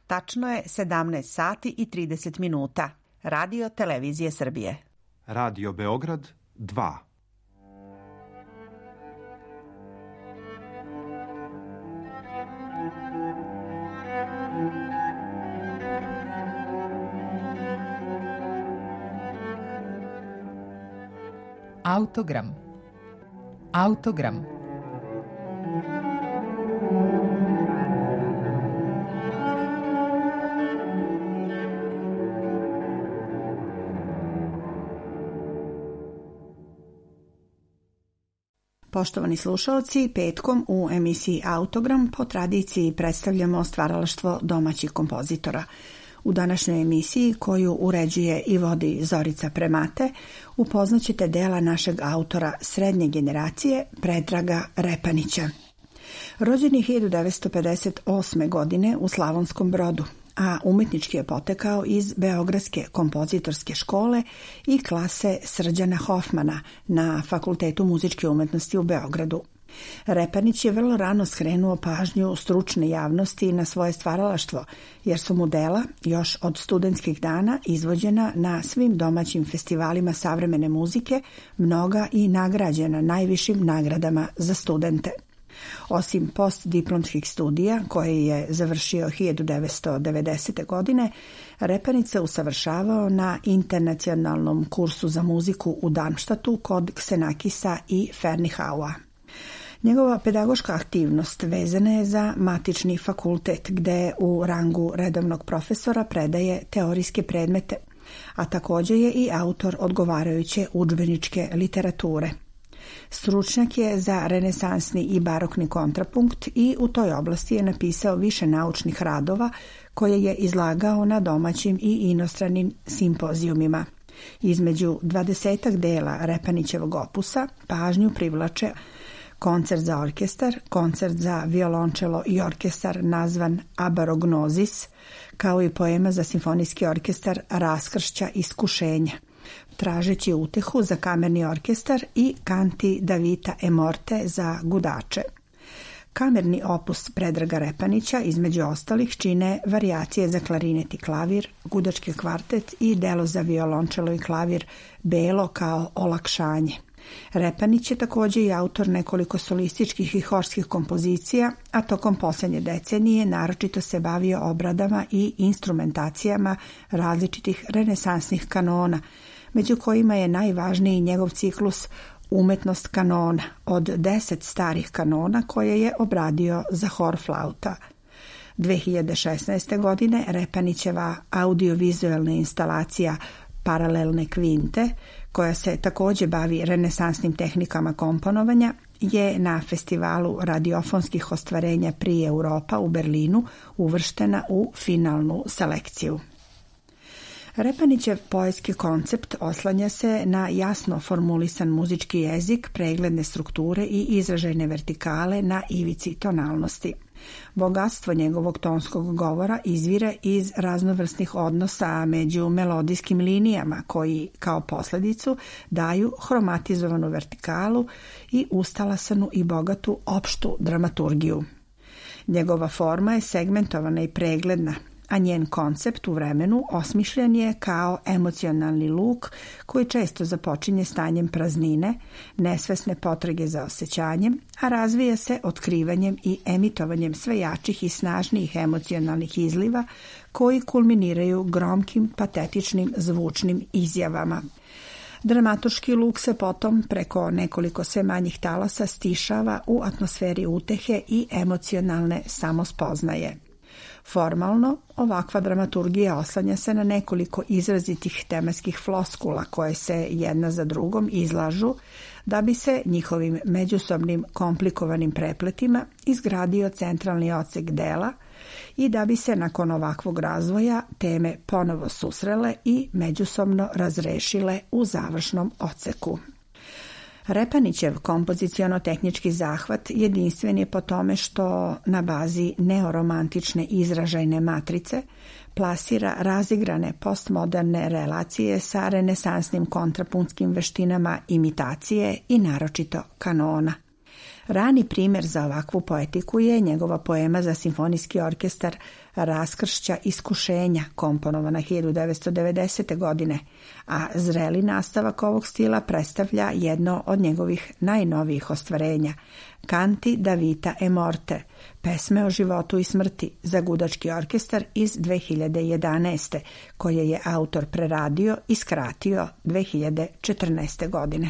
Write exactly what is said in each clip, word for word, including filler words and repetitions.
Tačno je sedamnaest sati i trideset minuta. Radio Televizije Srbije. Radio Beograd dva. Autogram. Autogram. Poštovani slušalci, petkom u emisiji Autogram po tradiciji predstavljamo stvaralaštvo domaćih kompozitora. U današnjoj emisiji, koju uređuje i vodi Zorica Premate, upoznaćete dela našeg autora srednje generacije Predraga Repanića. Rođen je hiljadu devetsto pedeset osme. godine u Slavonskom Brodu, a umetnički je potekao iz Beogradske kompozitorske škole i klase Srđana Hofmana na Fakultetu muzičke umetnosti u Beogradu. Repanić je vrlo rano skrenuo pažnju stručne javnosti na svoje stvaralaštvo, jer su mu dela još od studentskih dana izvođena na svim domaćim festivalima savremene muzike, mnoga i nagrađena najvišim nagradama za studente. Osim postdiplomskih studija, koje je završio hiljadu devetsto devedesete. godine, Repanić se usavršavao na internacionalnom kursu za muziku u Darmstadtu kod Xenakisa i Fernihaua. Njegova pedagoška aktivnost vezana je za matični fakultet, gde u rangu redovnog profesora predaje teorijske predmete, a također je i autor odgovarajuće udžbeničke literature. Stručnjak je za renesansni i barokni kontrapunkt i u toj oblasti je napisao više naučnih radova koje je izlagao na domaćim i inostranim simpozijumima. Između dvadesetak dela Repanićevog opusa pažnju privlače koncert za orkestar, koncert za violončelo i orkestar nazvan Abarognozis, kao i poema za simfonijski orkestar Raskršća iskušenja, tražeći utehu za kamerni orkestar i Canti da vita e morte za gudače. Kamerni opus Predraga Repanića između ostalih čine varijacije za klarinet i klavir, gudački kvartet i delo za violončelo i klavir Belo kao olakšanje. Repanić je također i autor nekoliko solističkih i horskih kompozicija, a tokom posljednje decenije naročito se bavio obradama i instrumentacijama različitih renesansnih kanona, među kojima je najvažniji njegov ciklus Umetnost kanona od deset starih kanona koje je obradio za hor flauta. dve hiljade šesnaeste. godine Repanićeva audiovizualna instalacija Paralelne kvinte, koja se također bavi renesansnim tehnikama komponovanja, je na festivalu radiofonskih ostvarenja Prix Europa u Berlinu uvrštena u finalnu selekciju. Repanićev poetski koncept oslanja se na jasno formulisan muzički jezik, pregledne strukture i izražajne vertikale na ivici tonalnosti. Bogatstvo njegovog tonskog govora izvire iz raznovrsnih odnosa među melodijskim linijama koji kao posljedicu daju hromatizovanu vertikalu i ustalasanu i bogatu opštu dramaturgiju. Njegova forma je segmentovana i pregledna, a njen koncept u vremenu osmišljen je kao emocionalni luk koji često započinje stanjem praznine, nesvesne potrage za osjećanjem, a razvija se otkrivanjem i emitovanjem sve jačih i snažnijih emocionalnih izliva koji kulminiraju gromkim, patetičnim, zvučnim izjavama. Dramaturški luk se potom preko nekoliko sve manjih talasa stišava u atmosferi utehe i emocionalne samospoznaje. Formalno, ovakva dramaturgija oslanja se na nekoliko izrazitih tematskih floskula koje se jedna za drugom izlažu da bi se njihovim međusobnim komplikovanim prepletima izgradio centralni odsek dela i da bi se nakon ovakvog razvoja teme ponovo susrele i međusobno razrešile u završnom odseku. Repanićev kompoziciono-tehnički zahvat jedinstven je po tome što na bazi neoromantične izražajne matrice plasira razigrane postmoderne relacije sa renesansnim kontrapuntskim veštinama imitacije i naročito kanona. Rani primjer za ovakvu poetiku je njegova poema za simfonijski orkestar Raskršća iskušenja, komponovana hiljadu devetsto devedesete. godine, a zreli nastavak ovog stila predstavlja jedno od njegovih najnovijih ostvarenja, Canti da vita e morte, pesme o životu i smrti za gudački orkestar iz dve hiljade jedanaeste. koje je autor preradio i skratio dve hiljade četrnaeste. godine.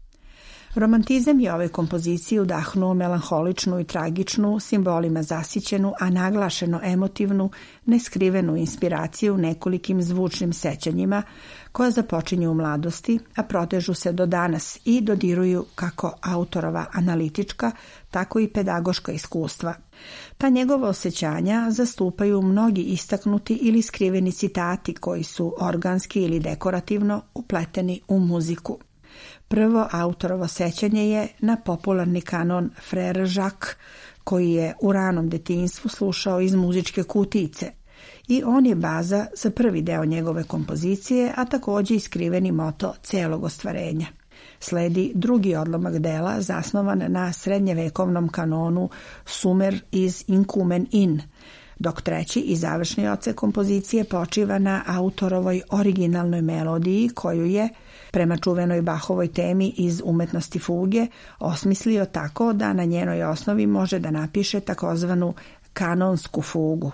Romantizam je ovoj kompoziciji udahnuo melanholičnu i tragičnu, simbolima zasićenu, a naglašeno emotivnu, neskrivenu inspiraciju nekolikim zvučnim sećanjima koja započinju u mladosti, a protežu se do danas i dodiruju kako autorova analitička, tako i pedagoška iskustva. Ta njegova osjećanja zastupaju mnogi istaknuti ili skriveni citati koji su organski ili dekorativno upleteni u muziku. Prvo autorovo sećanje je na popularni kanon Frère Jacques, koji je u ranom detinjstvu slušao iz muzičke kutice, i on je baza za prvi deo njegove kompozicije, a također i skriveni moto celog ostvarenja. Sledi drugi odlomak dela zasnovan na srednjevekovnom kanonu Sumer iz Incumen in, dok treći i završni odsek kompozicije počiva na autorovoj originalnoj melodiji koju je, prema čuvenoj Bachovoj temi iz Umetnosti fuge, osmislio tako da na njenoj osnovi može da napiše takozvanu kanonsku fugu.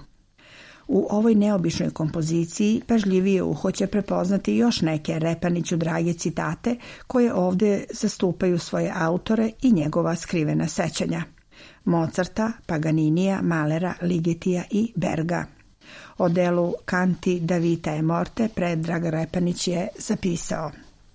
U ovoj neobičnoj kompoziciji pažljivije uho će prepoznati još neke Repaniću drage citate koje ovdje zastupaju svoje autore i njegova skrivena sećanja. Mozarta, Paganinija, Mahlera, Ligetija i Berga. O delu Canti da vita e morte Predrag Repanić je zapisao: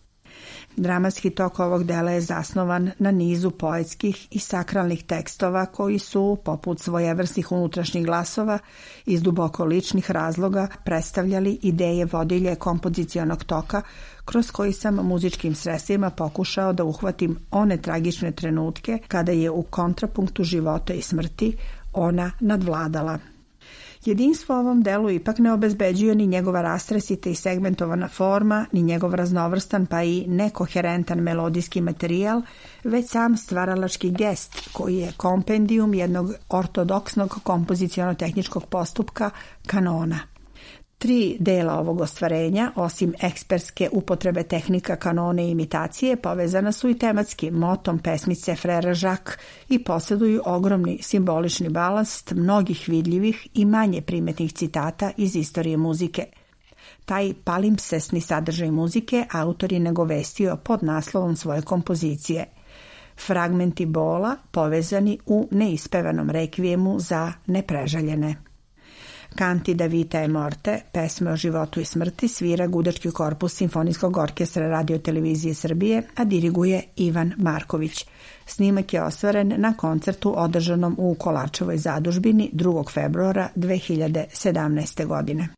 dramatski tok ovog dela je zasnovan na nizu poetskih i sakralnih tekstova koji su, poput svojevrsnih unutrašnjih glasova, iz duboko ličnih razloga predstavljali ideje vodilje kompozicionog toka kroz koji sam muzičkim sredstvima pokušao da uhvatim one tragične trenutke kada je u kontrapunktu života i smrti ona nadvladala. Jedinstvo ovom delu ipak ne obezbeđuje ni njegova rastresita i segmentovana forma, ni njegov raznovrstan pa i nekoherentan melodijski materijal, već sam stvaralački gest koji je kompendijum jednog ortodoksnog kompoziciono-tehničkog postupka kanona. Tri dela ovog ostvarenja, osim ekspertske upotrebe tehnika kanone i imitacije, povezana su i tematskim motom pesmice Frère Jacques i posjeduju ogromni simbolični balast mnogih vidljivih i manje primetnih citata iz istorije muzike. Taj palimpsesni sadržaj muzike autor je nagovestio pod naslovom svoje kompozicije: fragmenti bola povezani u neispevanom rekvijemu za neprežaljene. Canti da vita e morte, pesme o životu i smrti, svira gudački korpus Simfonijskog orkestra Radio-televizije Srbije, a diriguje Ivan Marković. Snimak je ostvaren na koncertu održanom u Kolarčevoj zadužbini drugog februara dve hiljade sedamnaeste. godine.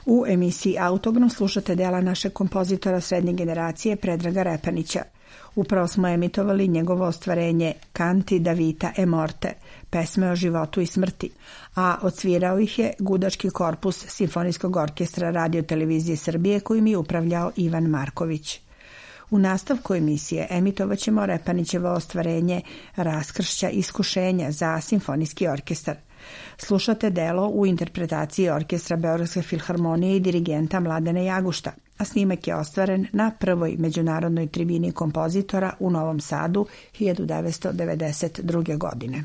U emisiji Autogram slušate dela našeg kompozitora srednje generacije Predraga Repanića. Upravo smo emitovali njegovo ostvarenje Canti da vita e morte, pesme o životu i smrti, a odsvirao ih je gudački korpus Simfonijskog orkestra Radio Televizije Srbije kojim je upravljao Ivan Marković. U nastavku emisije emitovat ćemo Repanićevo ostvarenje Raskršća iskušenja za Simfonijski orkestar. Slušate delo u interpretaciji Orkestra Beogradske filharmonije i dirigenta Mladena Jagušta, a snimak je ostvaren na prvoj međunarodnoj tribini kompozitora u Novom Sadu hiljadu devetsto devedeset druge. godine.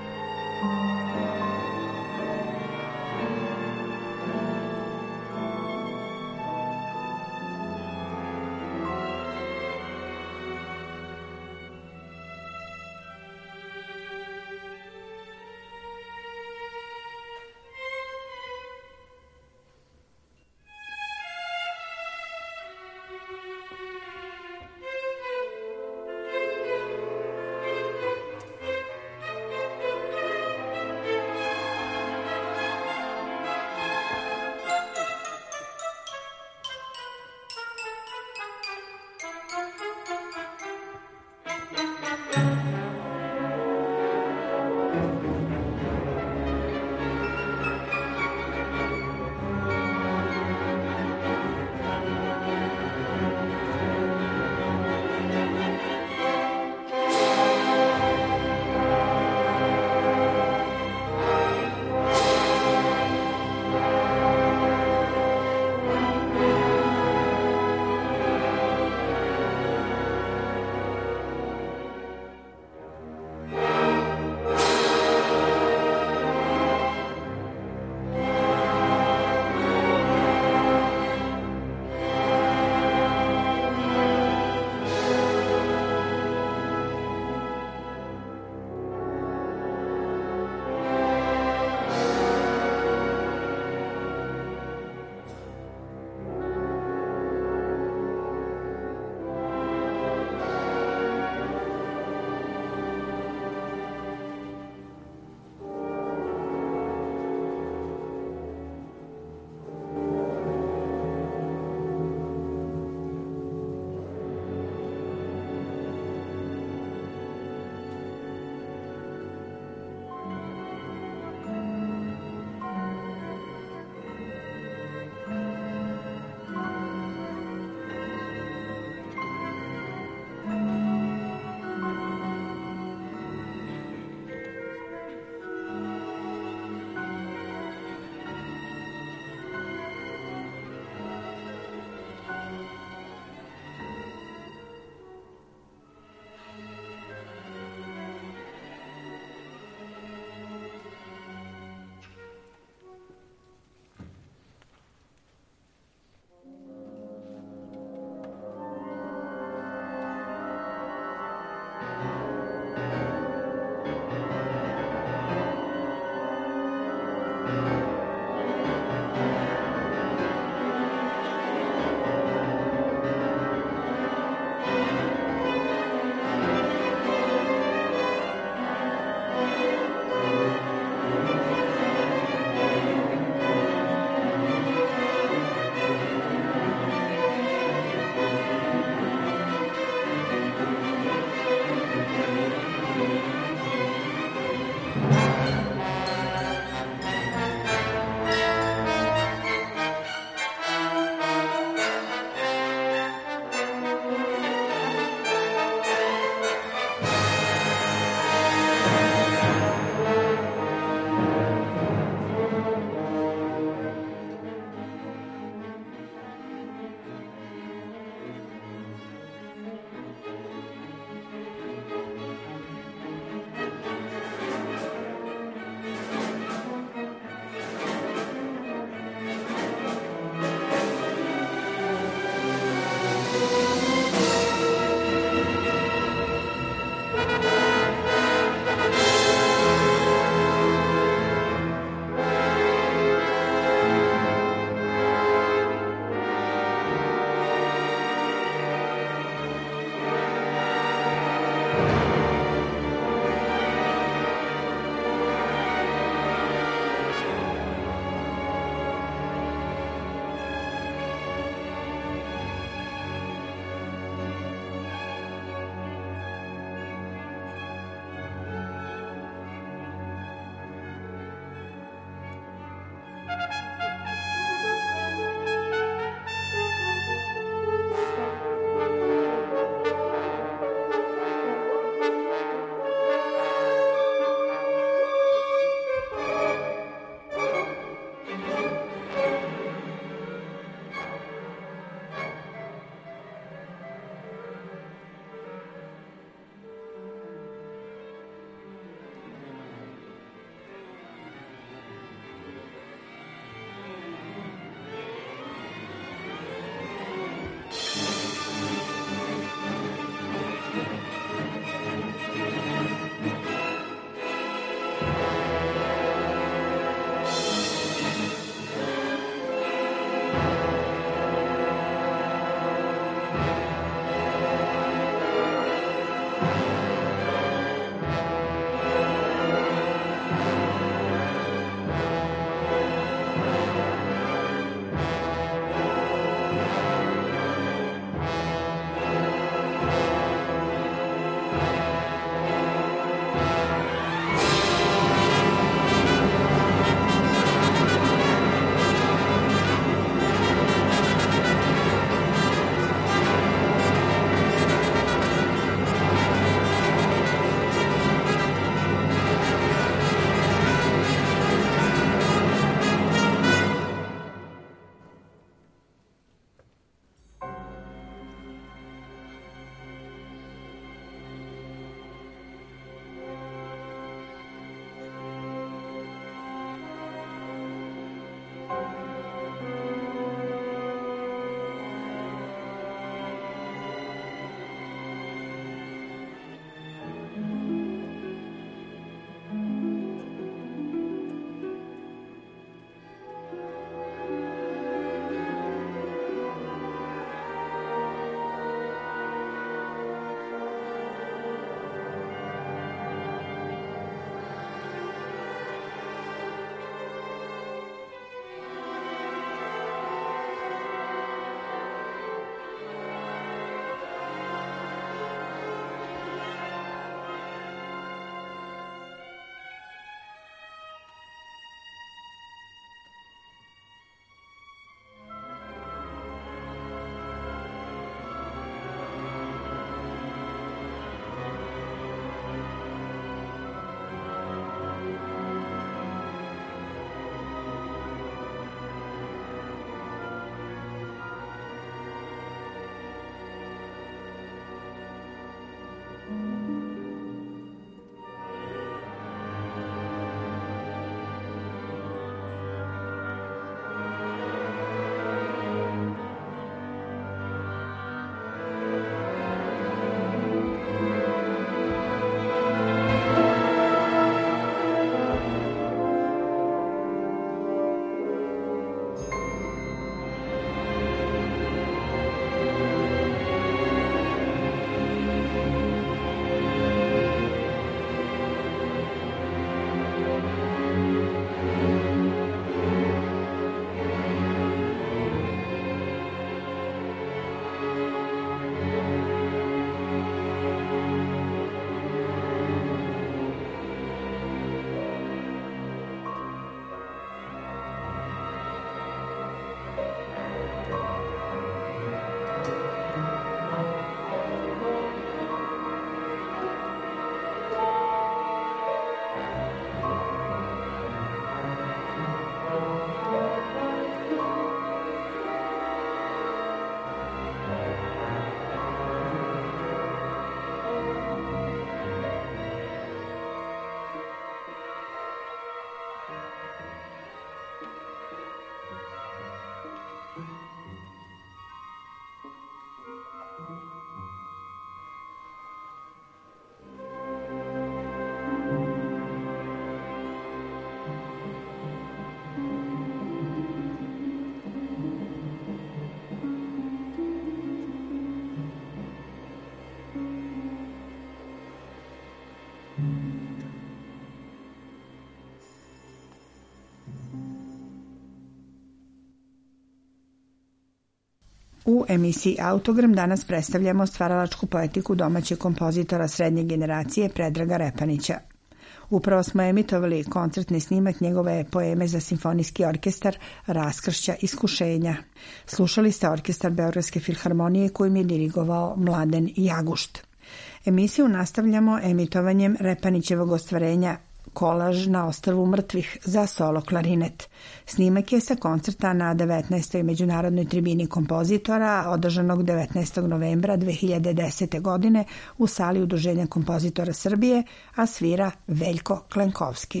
U emisiji Autogram danas predstavljamo stvaralačku poetiku domaćeg kompozitora srednje generacije Predraga Repanića. Upravo smo emitovali koncertni snimak njegove poeme za simfonijski orkestar Raskršća iskušenja. Slušali ste orkestar Beogradske filharmonije kojim je dirigovao Mladen Jagušt. Emisiju nastavljamo emitovanjem Repanićevog ostvarenja Kolaž na ostrvu mrtvih za solo klarinet. Snimak je sa koncerta na devetnaestoj međunarodnoj tribini kompozitora održanog devetnaestog novembra dve hiljade desete. godine u sali Udruženja kompozitora Srbije, a svira Veljko Klenkovski.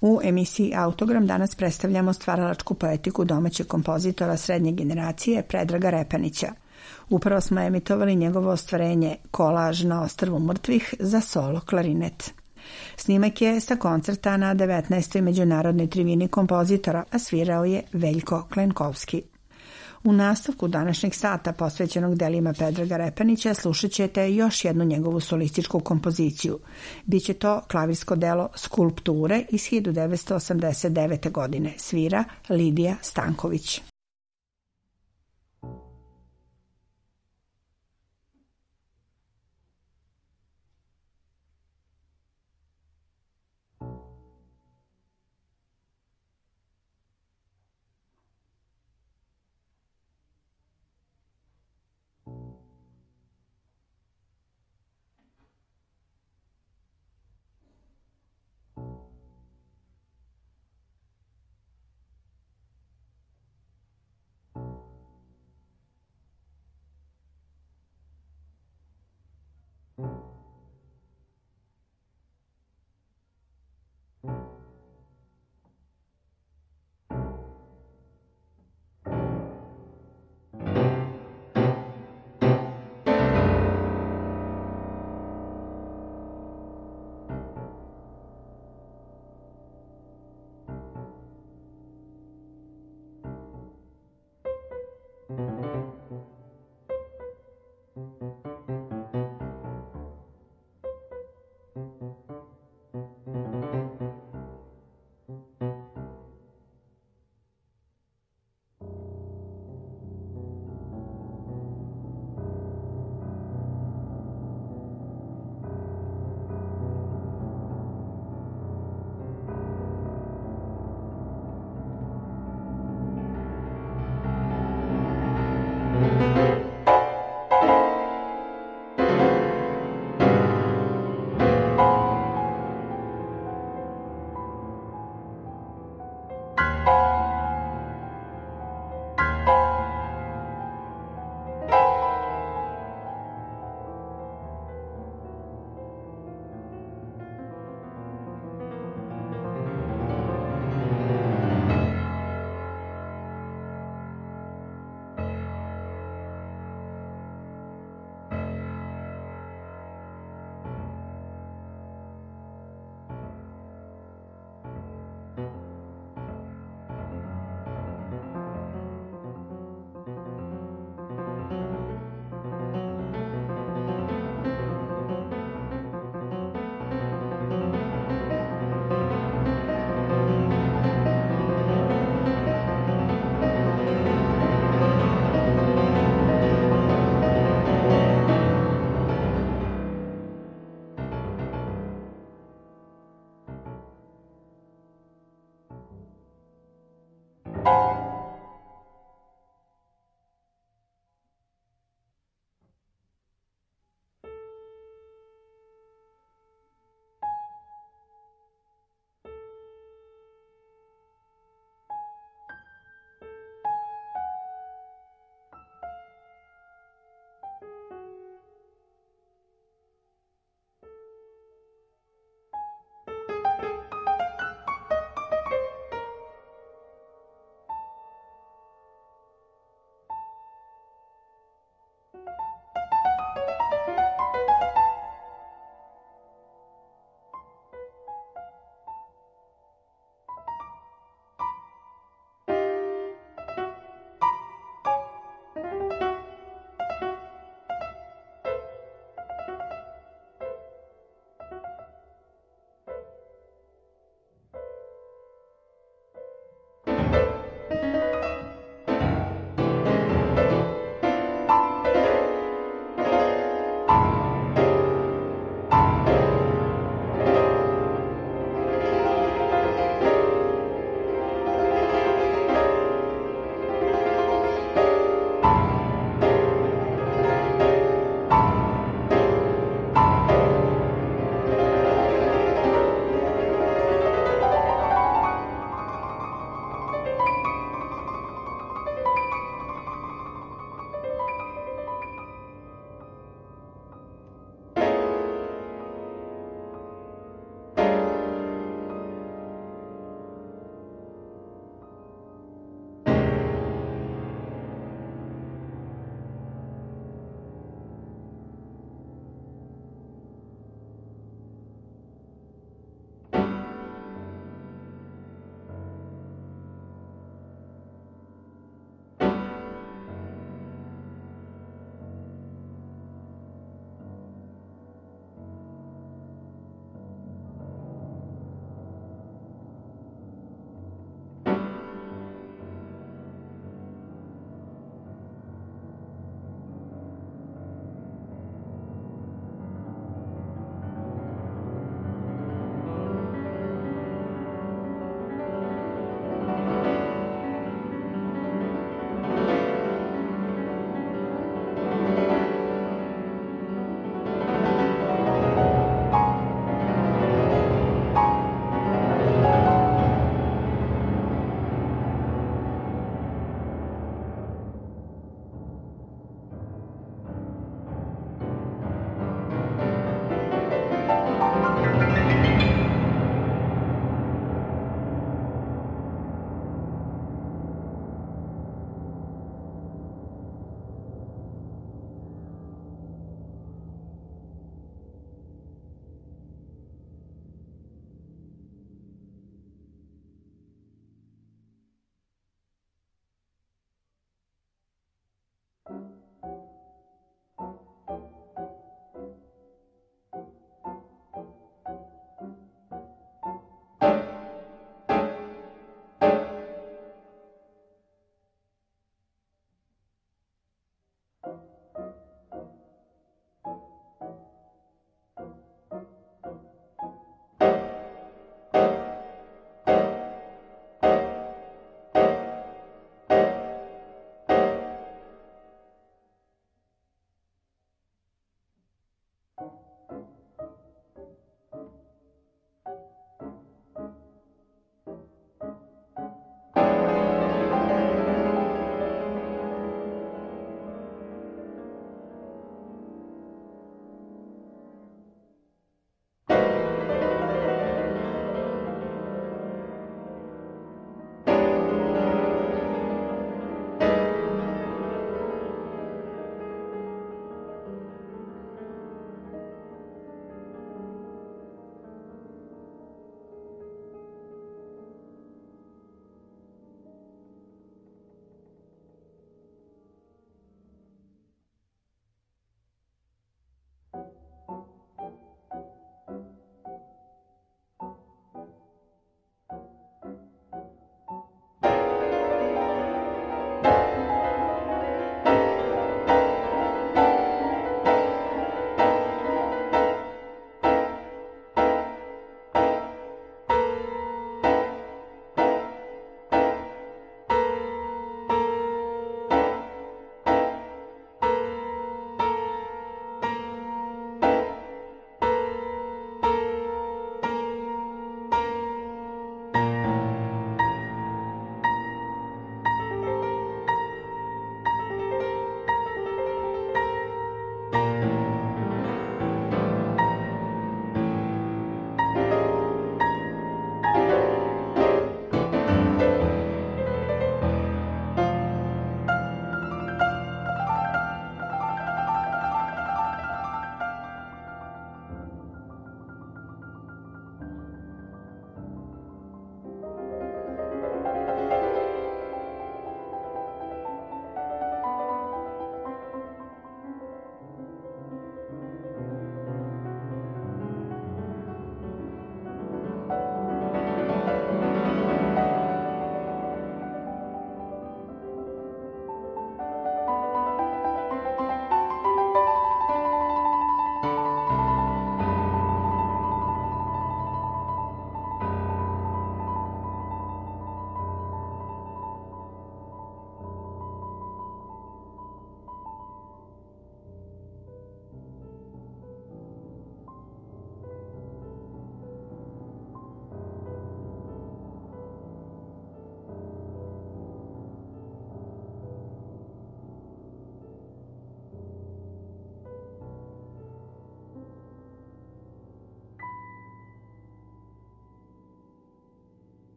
U emisiji Autogram danas predstavljamo stvaralačku poetiku domaćeg kompozitora srednje generacije Predraga Repanića. Upravo smo emitovali njegovo ostvarenje Kolaž na ostrvu mrtvih za solo klarinet. Snimak je sa koncerta na devetnaestoj međunarodnoj trivini kompozitora, a svirao je Veljko Klenkovski. U nastavku današnjeg sata posvećenog delima Predraga Repanića slušat ćete još jednu njegovu solističku kompoziciju. Biće to klavirsko delo Skulpture iz hiljadu devetsto osamdeset devete. godine. Svira Lidija Stanković.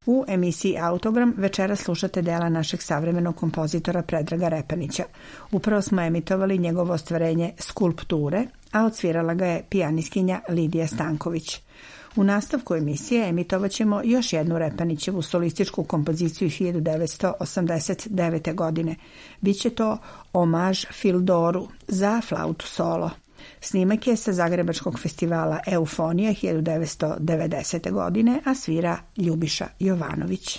U emisiji Autogram večera slušate dela našeg savremenog kompozitora Predraga Repanića. Upravo smo emitovali njegovo ostvarenje Skulpture, a odsvirala ga je pijanistkinja Lidija Stanković. U nastavku emisije emitovat ćemo još jednu Repanićevu solističku kompoziciju hiljadu devetsto osamdeset devete. godine. Biće to omaž Fildoru za flautu solo. Snimak je sa Zagrebačkog festivala Eufonija hiljadu devetsto devedesete. godine, a svira Ljubiša Jovanović.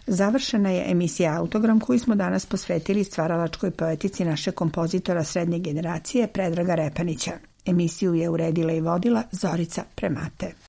Završena je emisija Autogram koju smo danas posvetili stvaralačkoj poetici našeg kompozitora srednje generacije Predraga Repanića. Emisiju je uredila i vodila Zorica Premate.